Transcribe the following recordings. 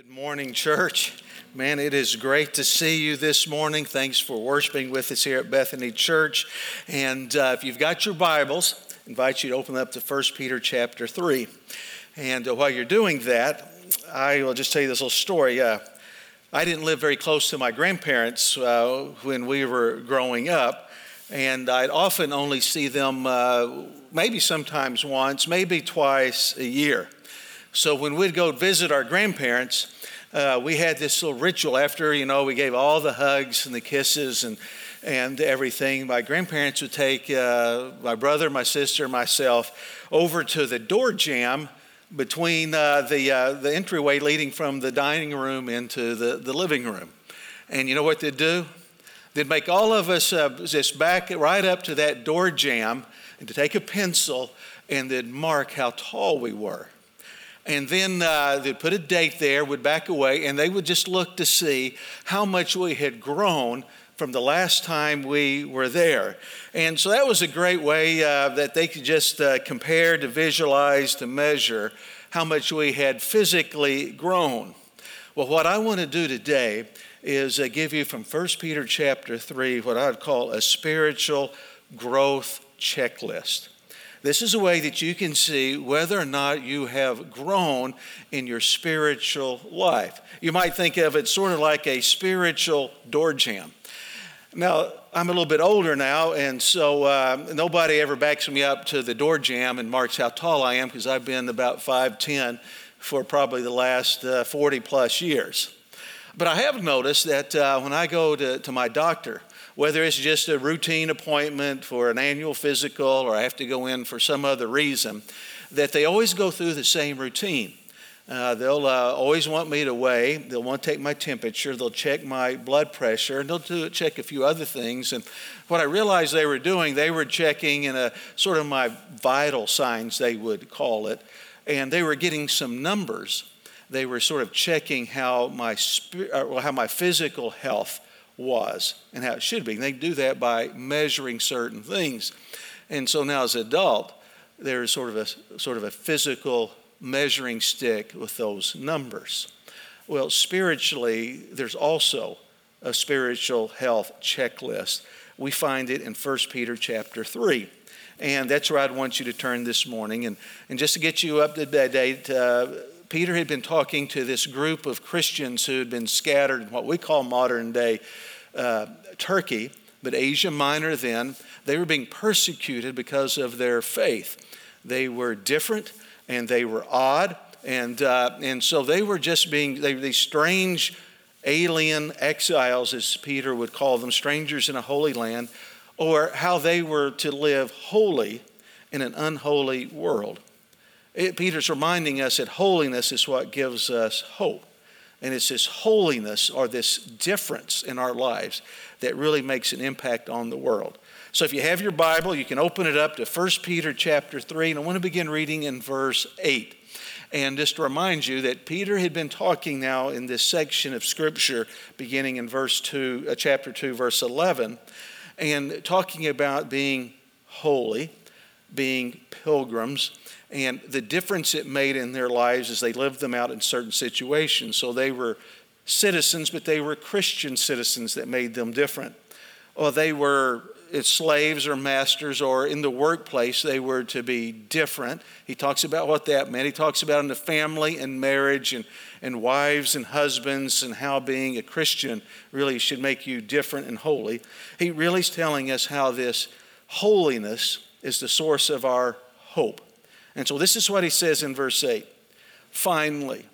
Good morning, church. Man, it is great to see you this morning. Thanks for worshiping with us here at Bethany Church. And if you've got your Bibles, I invite you to open up to 1 Peter chapter 3. And while you're doing that, I will just tell you this little story. I didn't live very close to my grandparents when we were growing up. And I'd often only see them maybe sometimes once, maybe twice a year. So when we'd go visit our grandparents, we had this little ritual after, we gave all the hugs and the kisses and everything. My grandparents would take my brother, my sister, myself over to the door jamb between the entryway leading from the dining room into the living room. And you know what they'd do? They'd make all of us just back right up to that door jamb and to take a pencil and they'd mark how tall we were. And then they'd put a date there, would back away, and they would just look to see how much we had grown from the last time we were there. And so that was a great way that they could just compare, to visualize, to measure how much we had physically grown. Well, what I want to do today is give you from 1 Peter chapter 3 what I'd call a spiritual growth checklist. This is a way that you can see whether or not you have grown in your spiritual life. You might think of it sort of like a spiritual door jamb. Now, I'm a little bit older now, and so nobody ever backs me up to the door jamb and marks how tall I am because I've been about 5'10" for probably the last 40 plus years. But I have noticed that when I go to my doctor, whether it's just a routine appointment for an annual physical or I have to go in for some other reason, that they always go through the same routine. They'll always want me to weigh. They'll want to take my temperature. They'll check my blood pressure, and they'll check a few other things. And what I realized they were doing, they were checking in a sort of my vital signs, they would call it, and they were getting some numbers. They were sort of checking how my physical health was and how it should be. And they do that by measuring certain things. And so now as an adult, there's sort of a physical measuring stick with those numbers. Well, spiritually, there's also a spiritual health checklist. We find it in 1 Peter chapter 3. And that's where I'd want you to turn this morning. And just to get you up to date, Peter had been talking to this group of Christians who had been scattered in what we call modern day Turkey, but Asia Minor then. They were being persecuted because of their faith. They were different and they were odd, and so they were just these strange alien exiles, as Peter would call them, strangers in a holy land, or how they were to live holy in an unholy world. Peter's reminding us that holiness is what gives us hope. And it's this holiness or this difference in our lives that really makes an impact on the world. So if you have your Bible, you can open it up to 1 Peter chapter 3. And I want to begin reading in verse 8. And just to remind you that Peter had been talking now in this section of Scripture beginning in chapter 2, verse 11, and talking about being holy, being pilgrims, and the difference it made in their lives as they lived them out in certain situations. So they were citizens, but they were Christian citizens that made them different. Or they were slaves or masters, or in the workplace, they were to be different. He talks about what that meant. He talks about in the family and marriage and wives and husbands and how being a Christian really should make you different and holy. He really is telling us how this holiness is the source of our hope. And so this is what he says in verse 8. Finally,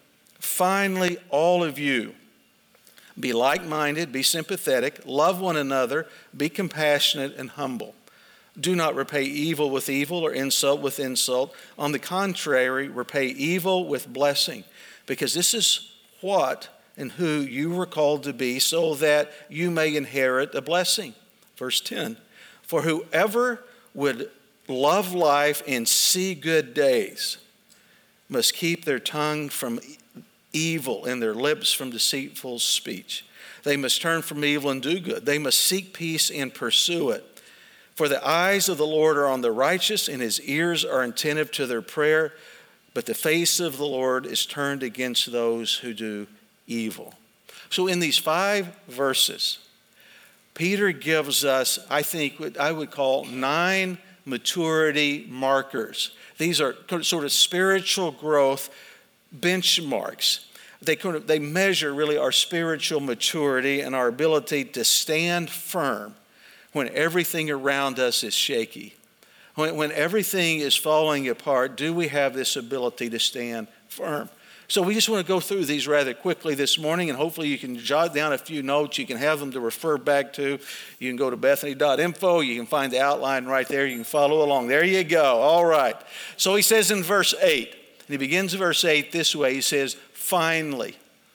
all of you, be like-minded, be sympathetic, love one another, be compassionate and humble. Do not repay evil with evil or insult with insult. On the contrary, repay evil with blessing, because this is what and who you were called to be, so that you may inherit a blessing. Verse 10, for whoever would love life and see good days must keep their tongue from evil and their lips from deceitful speech. They must turn from evil and do good. They must seek peace and pursue it. For the eyes of the Lord are on the righteous, and his ears are attentive to their prayer. But the face of the Lord is turned against those who do evil. So in these 5 verses, Peter gives us, I think, what I would call 9 maturity markers. These are sort of spiritual growth benchmarks. They measure really our spiritual maturity and our ability to stand firm when everything around us is shaky. When everything is falling apart, do we have this ability to stand firm? So we just want to go through these rather quickly this morning, and hopefully you can jot down a few notes. You can have them to refer back to. You can go to bethany.info. You can find the outline right there. You can follow along. There you go. All right. So he says in verse 8, and he begins verse 8 this way. He says, finally,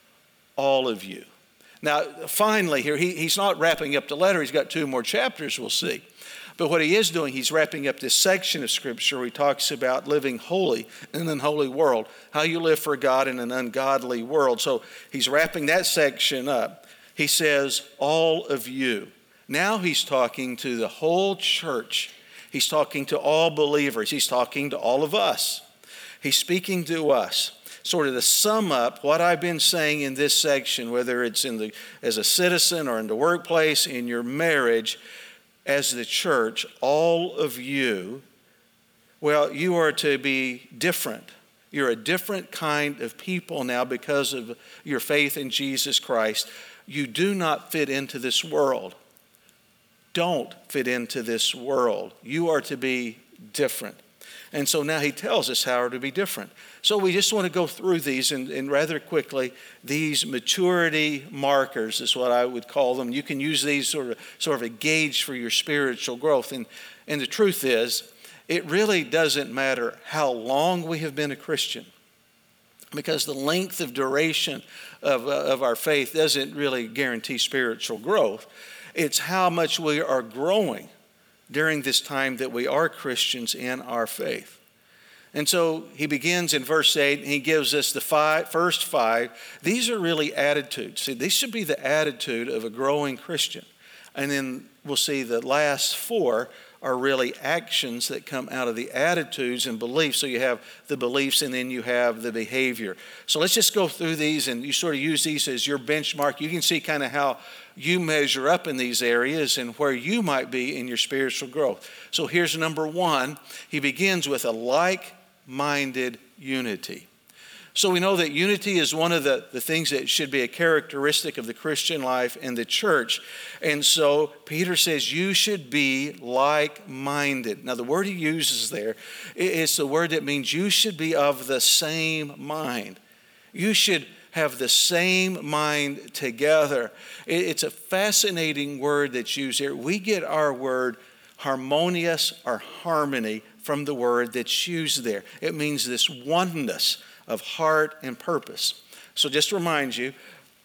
all of you. Now, finally here, he's not wrapping up the letter. He's got 2 more chapters, we'll see. But what he is doing, he's wrapping up this section of Scripture where he talks about living holy in an unholy world, how you live for God in an ungodly world. So he's wrapping that section up. He says, all of you. Now he's talking to the whole church. He's talking to all believers. He's talking to all of us. He's speaking to us. Sort of to sum up what I've been saying in this section, whether it's as a citizen or in the workplace, in your marriage, as the church, all of you, well, you are to be different. You're a different kind of people now because of your faith in Jesus Christ. You do not fit into this world. Don't fit into this world. You are to be different. And so now he tells us how to be different. So we just want to go through these and rather quickly, these maturity markers is what I would call them. You can use these sort of a gauge for your spiritual growth. And the truth is, it really doesn't matter how long we have been a Christian, because the length of duration of our faith doesn't really guarantee spiritual growth. It's how much we are growing during this time that we are Christians in our faith. And so he begins in verse 8, and he gives us the first 5. These are really attitudes. See, these should be the attitude of a growing Christian. And then we'll see the last 4 are really actions that come out of the attitudes and beliefs. So you have the beliefs and then you have the behavior. So let's just go through these, and you sort of use these as your benchmark. You can see kind of how you measure up in these areas and where you might be in your spiritual growth. So here's number 1. He begins with a like-minded unity. So we know that unity is one of the things that should be a characteristic of the Christian life and the church. And so Peter says you should be like-minded. Now the word he uses there is the word that means you should be of the same mind. You should have the same mind together. It's a fascinating word that's used here. We get our word harmonious or harmony from the word that's used there. It means this oneness of heart and purpose. So just to remind you,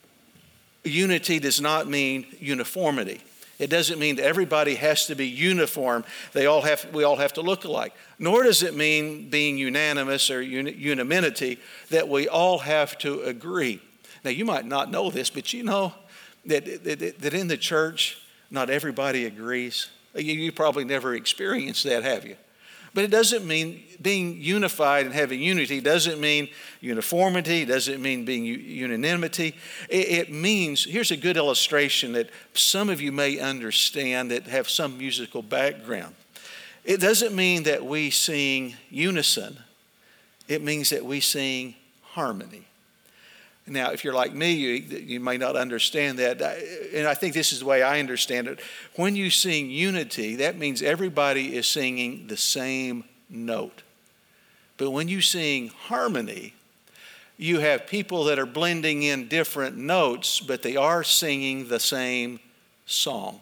unity does not mean uniformity. It doesn't mean that everybody has to be uniform. We all have to look alike. Nor does it mean being unanimous or unanimity, that we all have to agree. Now, you might not know this, but you know that in the church, not everybody agrees. You probably never experienced that, have you? But it doesn't mean being unified and having unity doesn't mean uniformity, doesn't mean being unanimity. It means, here's a good illustration that some of you may understand that have some musical background. It doesn't mean that we sing unison. It means that we sing harmony. Now, if you're like me, you may not understand that. And I think this is the way I understand it. When you sing unity, that means everybody is singing the same note. But when you sing harmony, you have people that are blending in different notes, but they are singing the same song.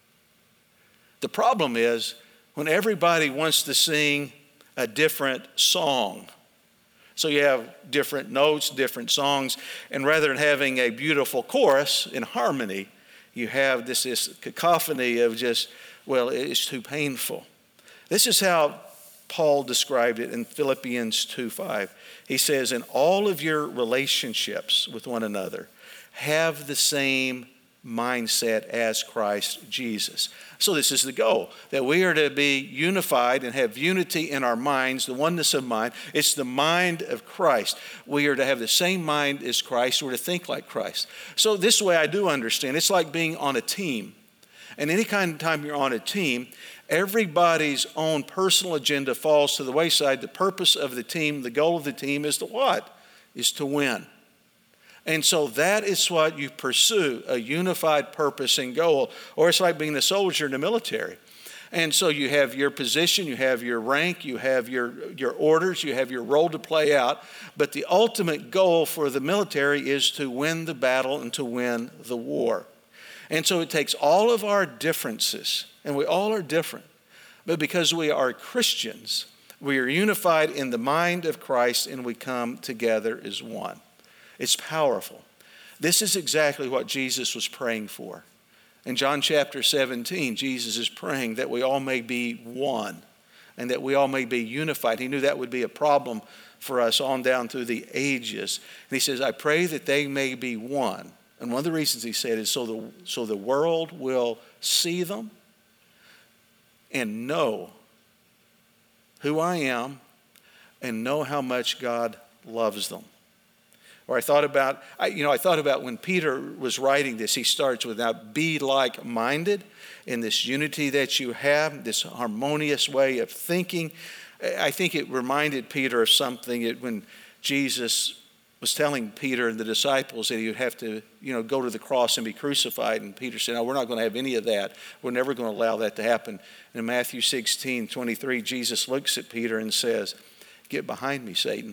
The problem is when everybody wants to sing a different song. So you have different notes, different songs, and rather than having a beautiful chorus in harmony, you have this cacophony of just, well, it's too painful. This is how Paul described it in Philippians 2:5. He says, in all of your relationships with one another, have the same mindset as Christ Jesus. So this is the goal, that we are to be unified and have unity in our minds, the oneness of mind. It's the mind of Christ. We are to have the same mind as Christ. We're to think like Christ. So this way I do understand. It's like being on a team. And any kind of time you're on a team, everybody's own personal agenda falls to the wayside. The purpose of the team, the goal of the team is to what? Is to win. And so that is what you pursue, a unified purpose and goal. Or it's like being a soldier in the military. And so you have your position, you have your rank, you have your orders, you have your role to play out. But the ultimate goal for the military is to win the battle and to win the war. And so it takes all of our differences, and we all are different. But because we are Christians, we are unified in the mind of Christ and we come together as one. It's powerful. This is exactly what Jesus was praying for. In John chapter 17, Jesus is praying that we all may be one and that we all may be unified. He knew that would be a problem for us on down through the ages. And he says, I pray that they may be one. And one of the reasons he said is so the world will see them and know who I am and know how much God loves them. Or I thought about when Peter was writing this, he starts with, now be like-minded in this unity that you have, this harmonious way of thinking. I think it reminded Peter of something when Jesus was telling Peter and the disciples that he would have to, go to the cross and be crucified. And Peter said, no, we're not going to have any of that. We're never going to allow that to happen. And in Matthew 16:23, Jesus looks at Peter and says, get behind me, Satan.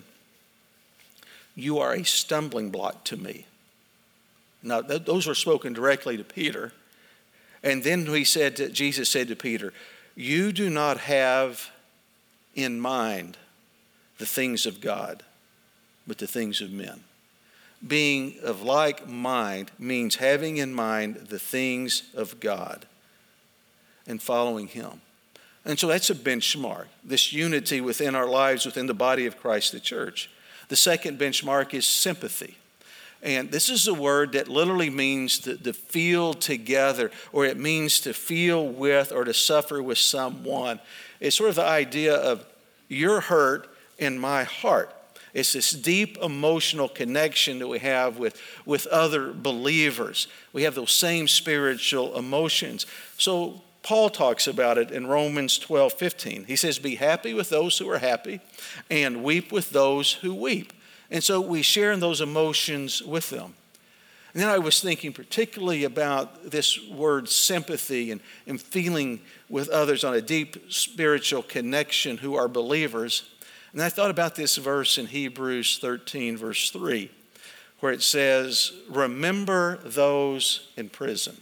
You are a stumbling block to me. Now, those were spoken directly to Peter. And then Jesus said to Peter, you do not have in mind the things of God, but the things of men. Being of like mind means having in mind the things of God and following Him. And so that's a benchmark, this unity within our lives, within the body of Christ, the church. The second benchmark is sympathy. And this is a word that literally means to feel together, or it means to feel with or to suffer with someone. It's sort of the idea of your hurt in my heart. It's this deep emotional connection that we have with other believers. We have those same spiritual emotions. So Paul talks about it in Romans 12:15. He says, be happy with those who are happy and weep with those who weep. And so we share in those emotions with them. And then I was thinking particularly about this word sympathy and feeling with others on a deep spiritual connection who are believers. And I thought about this verse in Hebrews 13, verse 3, where it says, remember those in prison.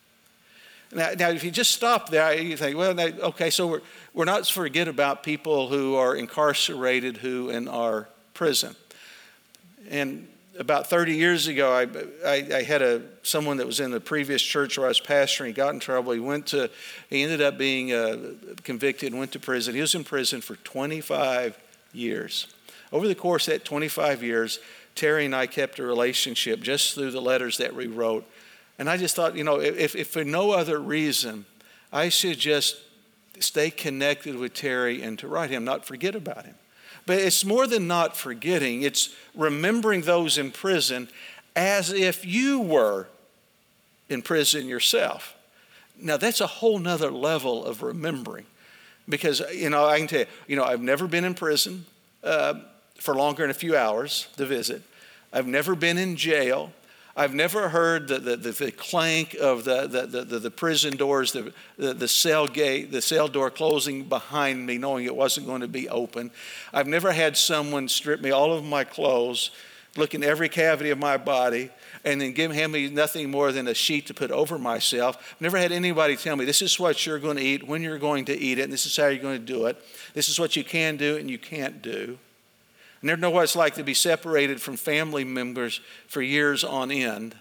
Now, if you just stop there, you think, well, okay, so we're not to forget about people who are incarcerated, who in our prison. And about 30 years ago, I had someone that was in the previous church where I was pastoring. He got in trouble. He ended up being convicted and went to prison. He was in prison for 25 years. Over the course of that 25 years, Terry and I kept a relationship just through the letters that we wrote. And I just thought, if for no other reason, I should just stay connected with Terry and to write him, not forget about him. But it's more than not forgetting. It's remembering those in prison as if you were in prison yourself. Now, that's a whole nother level of remembering. Because, I can tell you, I've never been in prison for longer than a few hours to visit. I've never been in jail. I've never heard the clank of the prison doors, the cell gate, the cell door closing behind me, knowing it wasn't going to be open. I've never had someone strip me all of my clothes, look in every cavity of my body, and then hand me nothing more than a sheet to put over myself. I've never had anybody tell me, this is what you're going to eat, when you're going to eat it, and this is how you're going to do it. This is what you can do and you can't do. I never know what it's like to be separated from family members for years on end.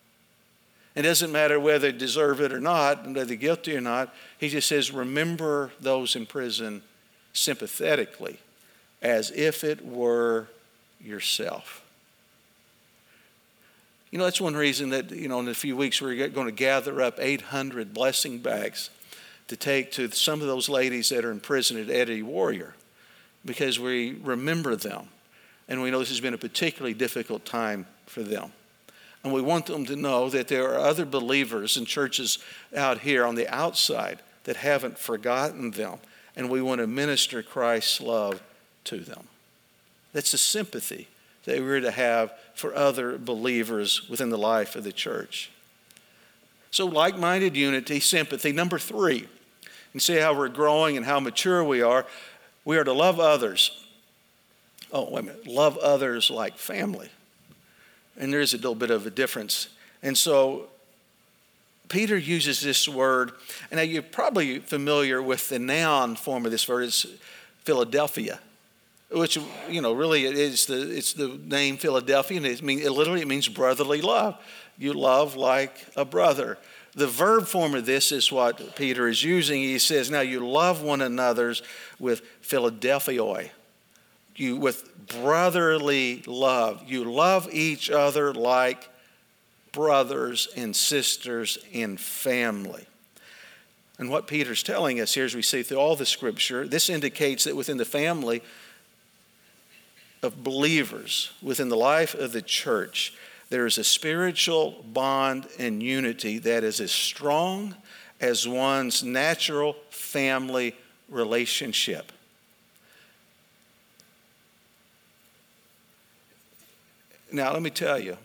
It doesn't matter whether they deserve it or not, and whether they're guilty or not. He just says, remember those in prison sympathetically, as if it were yourself. That's one reason that, in a few weeks we're going to gather up 800 blessing bags to take to some of those ladies that are in prison at Eddie Warrior, because we remember them. And we know this has been a particularly difficult time for them. And we want them to know that there are other believers in churches out here on the outside that haven't forgotten them. And we want to minister Christ's love to them. That's the sympathy that we're to have for other believers within the life of the church. So like-minded unity, sympathy. Number 3, and see how we're growing and how mature we are to love others. Oh, wait a minute. Love others like family. And there is a little bit of a difference. And so Peter uses this word, and now you're probably familiar with the noun form of this word. It's Philadelphia, which, really it's the name Philadelphia, and it literally means brotherly love. You love like a brother. The verb form of this is what Peter is using. He says, now you love one another with Philadelphoi. With brotherly love. You love each other like brothers and sisters in family. And what Peter's telling us here, as we see through all the scripture, this indicates that within the family of believers, within the life of the church, there is a spiritual bond and unity that is as strong as one's natural family relationship. Now, let me tell you,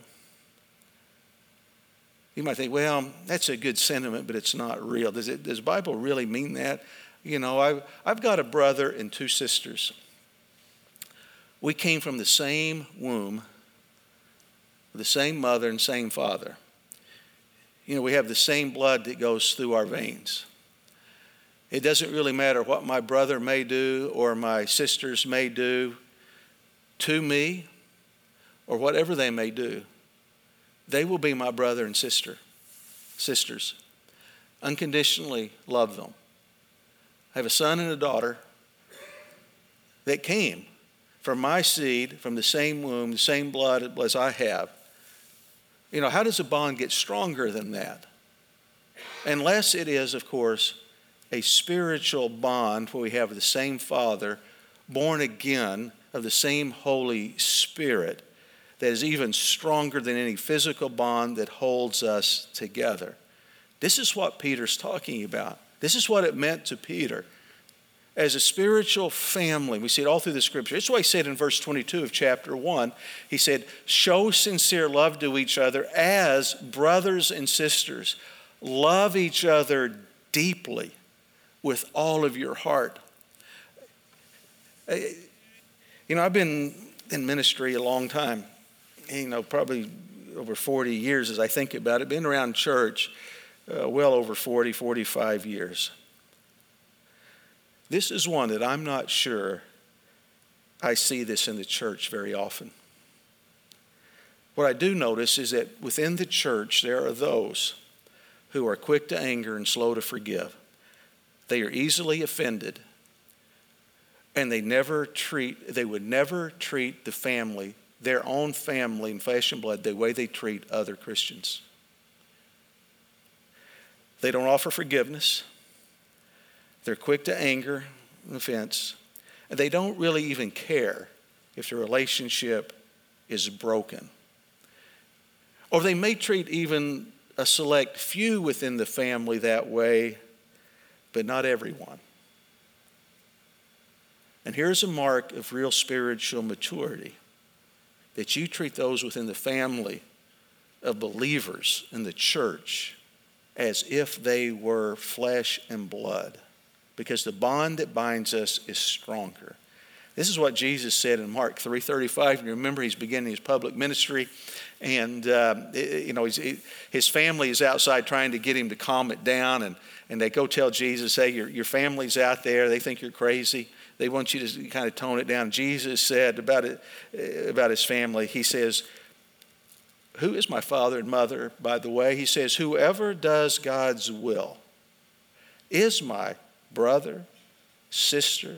you might think, well, that's a good sentiment, but it's not real. Does the Bible really mean that? I've got a brother and 2 sisters. We came from the same womb, the same mother and same father. We have the same blood that goes through our veins. It doesn't really matter what my brother may do or my sisters may do to me or whatever they may do. They will be my brother and sisters. Unconditionally love them. I have a son and a daughter that came from my seed, from the same womb, the same blood as I have. How does a bond get stronger than that? Unless it is, of course, a spiritual bond where we have the same Father, born again of the same Holy Spirit, that is even stronger than any physical bond that holds us together. This is what Peter's talking about. This is what it meant to Peter. As a spiritual family, we see it all through the scripture. That's why he said in verse 22 of chapter 1, he said, show sincere love to each other as brothers and sisters. Love each other deeply with all of your heart. I've been in ministry a long time. Probably over 40 years as I think about it. Been around church well over 40, 45 years. This is one that I'm not sure I see this in the church very often. What I do notice is that within the church there are those who are quick to anger and slow to forgive. They are easily offended, and they would never treat the family, their own family in flesh and blood, the way they treat other Christians. They don't offer forgiveness. They're quick to anger and offense. And they don't really even care if the relationship is broken. Or they may treat even a select few within the family that way, but not everyone. And here's a mark of real spiritual maturity, that you treat those within the family of believers in the church as if they were flesh and blood, because the bond that binds us is stronger. This is what Jesus said in Mark 3:35. And remember, he's beginning his public ministry, and his family is outside trying to get him to calm it down, and they go tell Jesus, hey, your family's out there. They think you're crazy. They want you to kind of tone it down. Jesus said about his family, he says, who is my father and mother, by the way? He says, whoever does God's will is my brother, sister,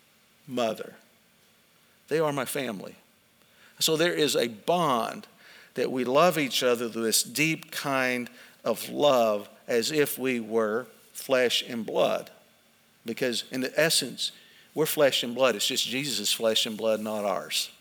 mother. They are my family. So there is a bond that we love each other with this deep kind of love as if we were flesh and blood. Because in the essence, we're flesh and blood. It's just Jesus' flesh and blood, not ours.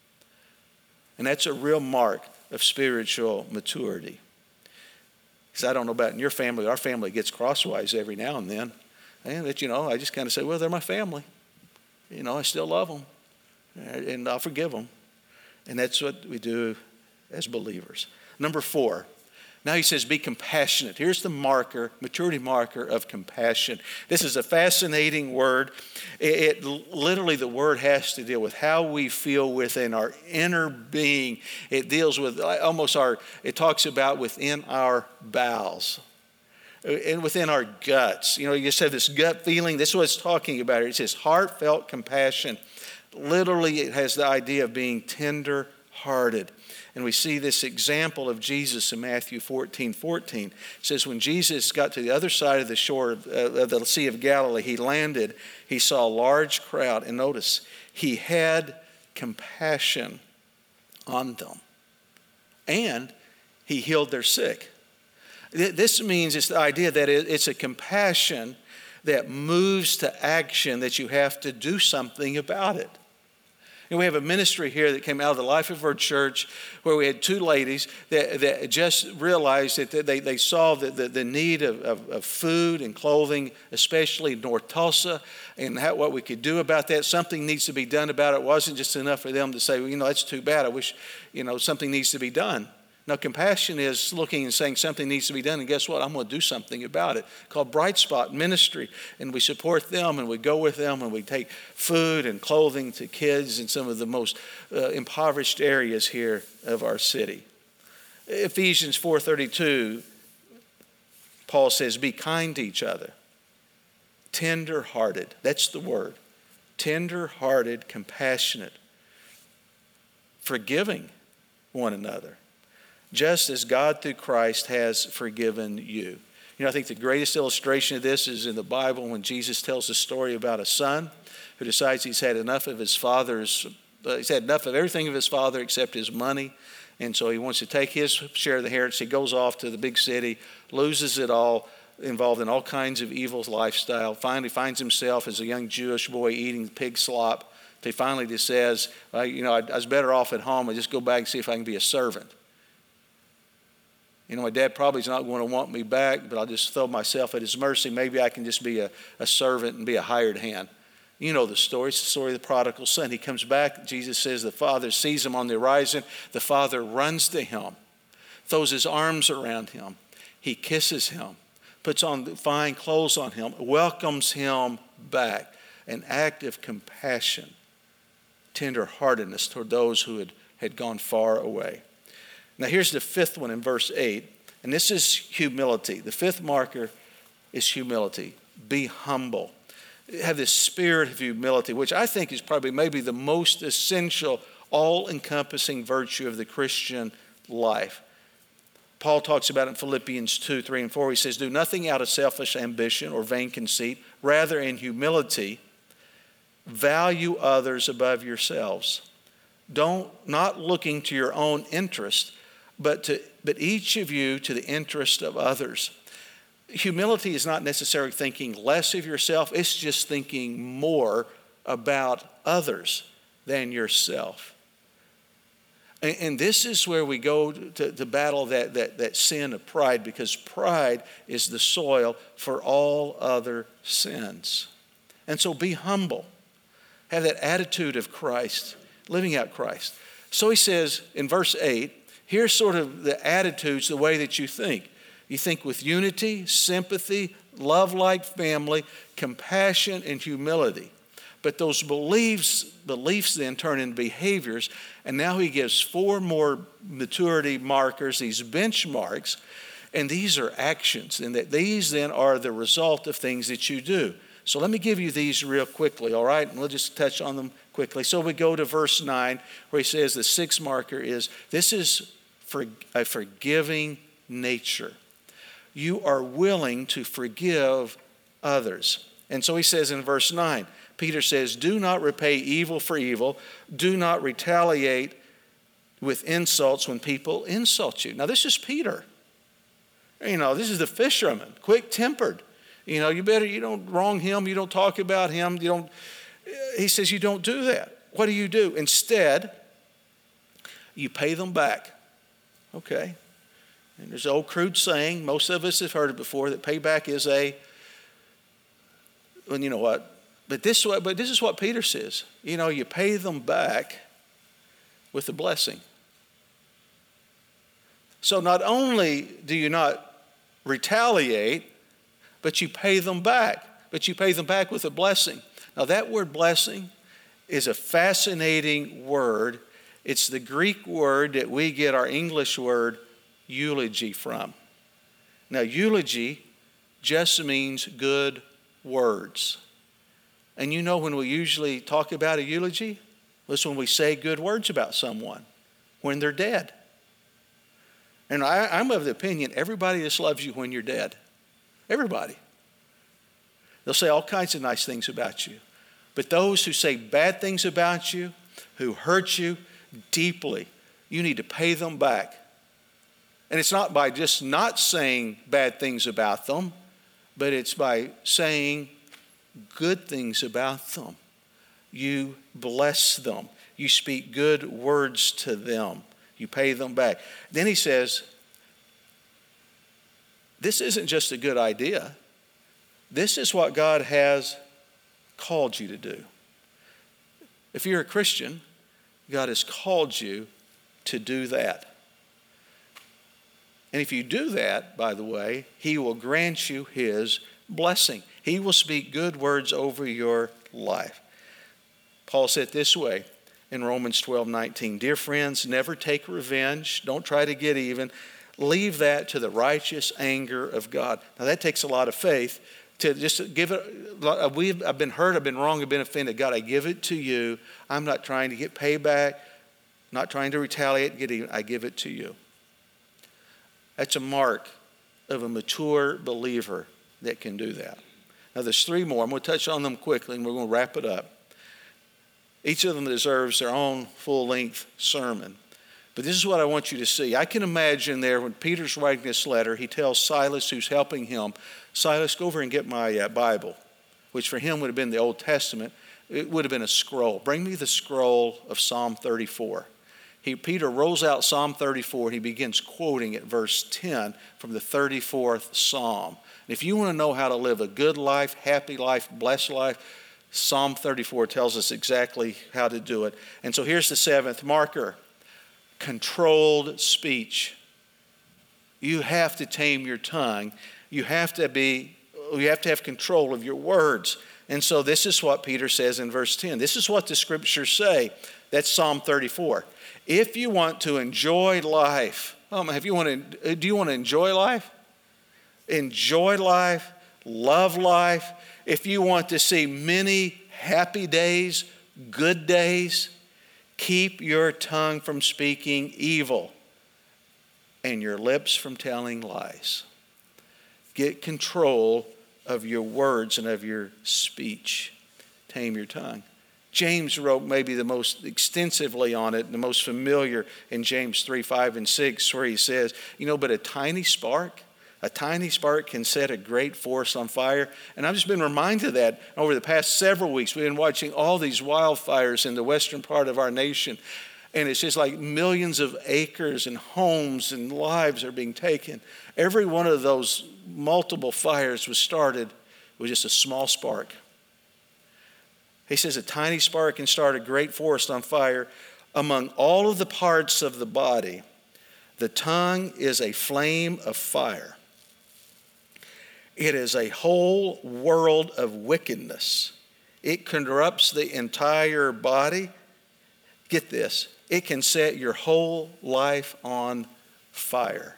And that's a real mark of spiritual maturity. Because I don't know about in your family, our family gets crosswise every now and then. And that, I just kind of say, well, they're my family. I still love them. And I'll forgive them. And that's what we do as believers. Number 4. Now he says, be compassionate. Here's the maturity marker of compassion. This is a fascinating word. It literally, the word has to deal with how we feel within our inner being. It deals with it talks about within our bowels and within our guts. You just have this gut feeling. This is what it's talking about. It says heartfelt compassion. Literally, it has the idea of being tender-hearted. And we see this example of Jesus in Matthew 14:14. It says, when Jesus got to the other side of the shore of the Sea of Galilee, he landed, he saw a large crowd. And notice, he had compassion on them. And he healed their sick. This means it's the idea that it's a compassion that moves to action, that you have to do something about it. And we have a ministry here that came out of the life of our church where we had 2 ladies that just realized that they saw the need of food and clothing, especially in North Tulsa, and what we could do about that. Something needs to be done about it. It wasn't just enough for them to say, well, that's too bad. I wish, something needs to be done. Now, compassion is looking and saying something needs to be done, and guess what? I'm going to do something about it. Called Bright Spot Ministry, and we support them, and we go with them, and we take food and clothing to kids in some of the most impoverished areas here of our city. Ephesians 4:32, Paul says, be kind to each other. Tender-hearted. That's the word. Tender-hearted, compassionate. Forgiving one another, just as God through Christ has forgiven you. I think the greatest illustration of this is in the Bible when Jesus tells a story about a son who decides he's had enough of he's had enough of everything of his father except his money. And so he wants to take his share of the inheritance. He goes off to the big city, loses it all, involved in all kinds of evil lifestyle. Finally finds himself as a young Jewish boy eating pig slop. He finally just says, I was better off at home. I just go back and see if I can be a servant. My dad probably is not going to want me back, but I'll just throw myself at his mercy. Maybe I can just be a servant and be a hired hand. You know the story. It's the story of the prodigal son. He comes back. Jesus says the father sees him on the horizon. The father runs to him, throws his arms around him. He kisses him, puts on fine clothes on him, welcomes him back. An act of compassion, tender-heartedness toward those who had gone far away. Now here's the 5th one in verse 8, and this is humility. The 5th marker is humility. Be humble. Have this spirit of humility, which I think is probably maybe the most essential, all-encompassing virtue of the Christian life. Paul talks about it in Philippians 2:3 and 4. He says, do nothing out of selfish ambition or vain conceit. Rather, in humility, value others above yourselves. Not looking to your own interest, but each of you to the interest of others. Humility is not necessarily thinking less of yourself. It's just thinking more about others than yourself. And this is where we go to battle that sin of pride, because pride is the soil for all other sins. And so be humble. Have that attitude of Christ, living out Christ. So he says in verse 8, here's sort of the attitudes, the way that you think. You think with unity, sympathy, love like family, compassion, and humility. But those beliefs then turn into behaviors. And now he gives 4 more maturity markers, these benchmarks. And these are actions. And that these then are the result of things that you do. So let me give you these real quickly, all right? And we'll just touch on them quickly. So we go to verse 9 where he says the 6th marker is, this is for a forgiving nature. You are willing to forgive others. And so he says in verse 9, Peter says, do not repay evil for evil. Do not retaliate with insults when people insult you. Now, this is Peter. This is the fisherman, quick-tempered. You don't wrong him. You don't talk about him. He says you don't do that. What do? Instead, you pay them back. Okay. And there's an old crude saying, most of us have heard it before, that payback is you know what? But this is what Peter says. You pay them back with a blessing. So not only do you not retaliate, but you pay them back. But you pay them back with a blessing. Now that word blessing is a fascinating word. It's the Greek word that we get our English word eulogy from. Now eulogy just means good words. And when we usually talk about a eulogy? It's when we say good words about someone, when they're dead. And I'm of the opinion everybody just loves you when you're dead. Everybody. They'll say all kinds of nice things about you. But those who say bad things about you, who hurt you deeply, you need to pay them back. And it's not by just not saying bad things about them, but it's by saying good things about them. You bless them. You speak good words to them. You pay them back. Then he says, this isn't just a good idea. This is what God has called you to do. If you're a Christian, God has called you to do that. And if you do that, by the way, he will grant you his blessing. He will speak good words over your life. Paul said it this way in Romans 12:19. Dear friends, never take revenge. Don't try to get even. Leave that to the righteous anger of God. Now that takes a lot of faith to just give it. I've been hurt, I've been wrong, I've been offended. God, I give it to you. I'm not trying to get payback, not trying to retaliate, get even. I give it to you. That's a mark of a mature believer that can do that. Now there's three more. I'm going to touch on them quickly and we're going to wrap it up. Each of them deserves their own full-length sermon. But this is what I want you to see. I can imagine there when Peter's writing this letter, he tells Silas, who's helping him, Silas, go over and get my Bible, which for him would have been the Old Testament. It would have been a scroll. Bring me the scroll of Psalm 34. Peter rolls out Psalm 34 and he begins quoting at verse 10 from the 34th Psalm. And if you want to know how to live a good life, happy life, blessed life, Psalm 34 tells us exactly how to do it. And so here's the seventh marker. Controlled speech. You have to tame your tongue. You have to have control of your words. And so this is what Peter says in verse 10. This is what the scriptures say. That's Psalm 34. If you want to enjoy life, do you want to enjoy life? Enjoy life, love life. If you want to see many happy days, good days, keep your tongue from speaking evil and your lips from telling lies. Get control of your words and of your speech. Tame your tongue. James wrote maybe the most extensively on it, the most familiar in James 3, 5, and 6, where he says, but a tiny spark can set a great forest on fire. And I've just been reminded of that over the past several weeks. We've been watching all these wildfires in the western part of our nation. And it's just like millions of acres and homes and lives are being taken. Every one of those multiple fires was started with just a small spark. He says a tiny spark can start a great forest on fire. Among all of the parts of the body, the tongue is a flame of fire. It is a whole world of wickedness. It corrupts the entire body. Get this, it can set your whole life on fire.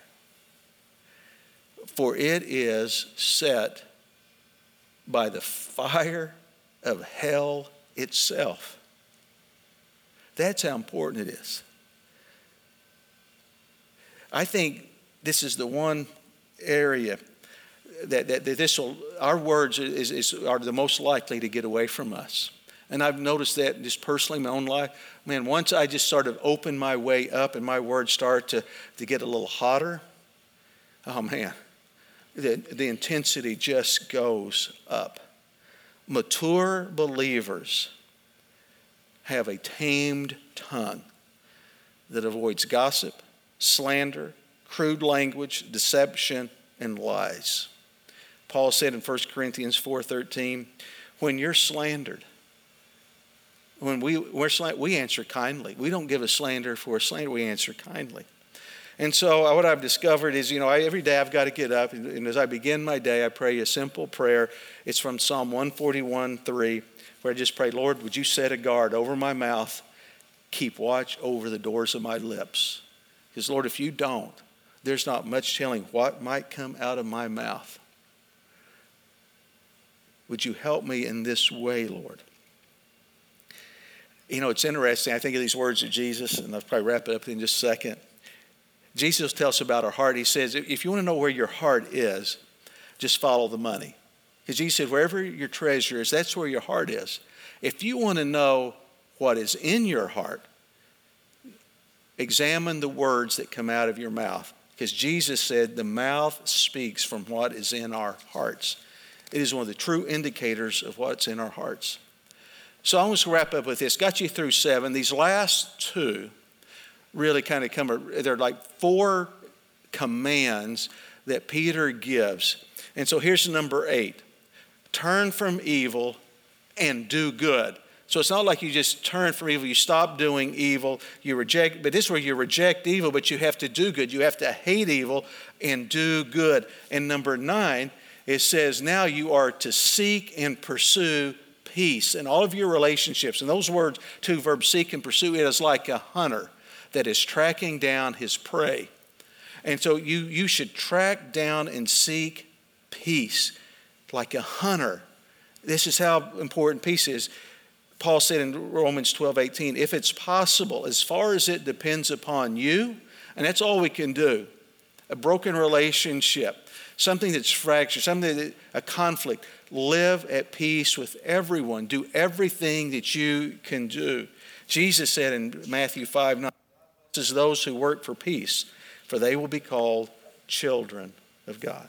For it is set by the fire of hell itself. That's how important it is. I think this is the one area that our words are the most likely to get away from us. And I've noticed that just personally in my own life. Man, once I just sort of open my way up and my words start to get a little hotter, oh man, the intensity just goes up. Mature believers have a tamed tongue that avoids gossip, slander, crude language, deception, and lies. Paul said in 1 Corinthians 4:13, when you're slandered, when we're slandered, we answer kindly. We don't give a slander for a slander, we answer kindly. And so what I've discovered is, every day I've got to get up, and as I begin my day, I pray a simple prayer. It's from Psalm 141:3, where I just pray, Lord, would you set a guard over my mouth, keep watch over the doors of my lips. Because, Lord, if you don't, there's not much telling what might come out of my mouth. Would you help me in this way, Lord? It's interesting. I think of these words of Jesus, and I'll probably wrap it up in just a second. Jesus tells us about our heart. He says, if you want to know where your heart is, just follow the money. Because Jesus said, wherever your treasure is, that's where your heart is. If you want to know what is in your heart, examine the words that come out of your mouth. Because Jesus said the mouth speaks from what is in our hearts. It is one of the true indicators of what's in our hearts. So I'm going to wrap up with this. Got you through 7. These last 2 really kind of they're like 4 commands that Peter gives. And so here's number 8. Turn from evil and do good. So it's not like you just turn from evil, you stop doing evil, you reject, but this is where you reject evil, but you have to do good. You have to hate evil and do good. And number 9, it says now you are to seek and pursue peace in all of your relationships. And those words, 2 verbs, seek and pursue, it is like a hunter that is tracking down his prey. And so you should track down and seek peace like a hunter. This is how important peace is. Paul said in Romans 12:18, if it's possible, as far as it depends upon you, and that's all we can do, a broken relationship, something that's fractured, a conflict, live at peace with everyone. Do everything that you can do. Jesus said in Matthew 5:9, this is those who work for peace, for they will be called children of God.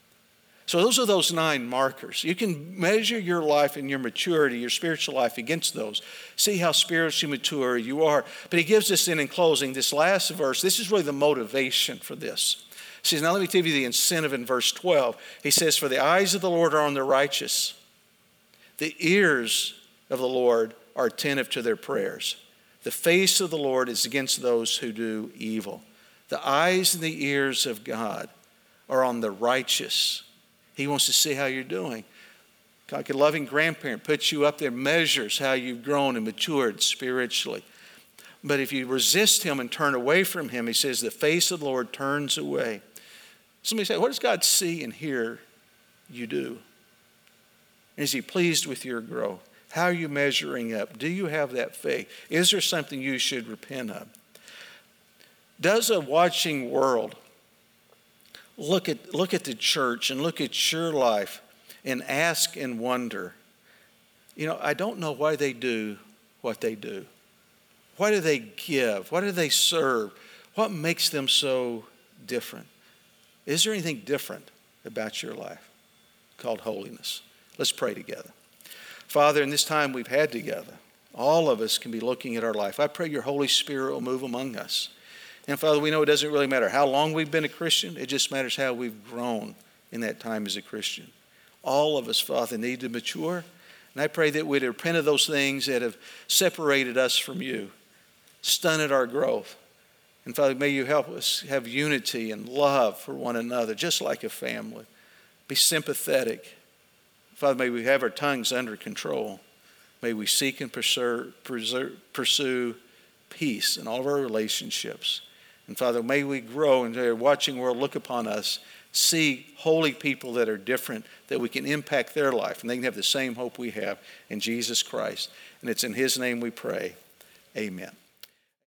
So those are those 9 markers. You can measure your life and your maturity, your spiritual life against those. See how spiritually mature you are. But he gives us in closing, this last verse, this is really the motivation for this. He says, now let me give you the incentive in verse 12. He says, for the eyes of the Lord are on the righteous. The ears of the Lord are attentive to their prayers. The face of the Lord is against those who do evil. The eyes and the ears of God are on the righteous. He wants to see how you're doing. Like a loving grandparent puts you up there, measures how you've grown and matured spiritually. But if you resist him and turn away from him, he says, the face of the Lord turns away. Somebody say, what does God see and hear you do? Is he pleased with your growth? How are you measuring up? Do you have that faith? Is there something you should repent of? Does a watching world look at the church and look at your life and ask and wonder, I don't know why they do what they do. Why do they give? Why do they serve? What makes them so different? Is there anything different about your life called holiness? Let's pray together. Father, in this time we've had together, all of us can be looking at our life. I pray your Holy Spirit will move among us. And Father, we know it doesn't really matter how long we've been a Christian. It just matters how we've grown in that time as a Christian. All of us, Father, need to mature. And I pray that we'd repent of those things that have separated us from you, stunted our growth. And Father, may you help us have unity and love for one another, just like a family. Be sympathetic. Father, may we have our tongues under control. May we seek and pursue peace in all of our relationships. And Father, may we grow and the watching world look upon us, see holy people that are different, that we can impact their life, and they can have the same hope we have in Jesus Christ. And it's in his name we pray. Amen.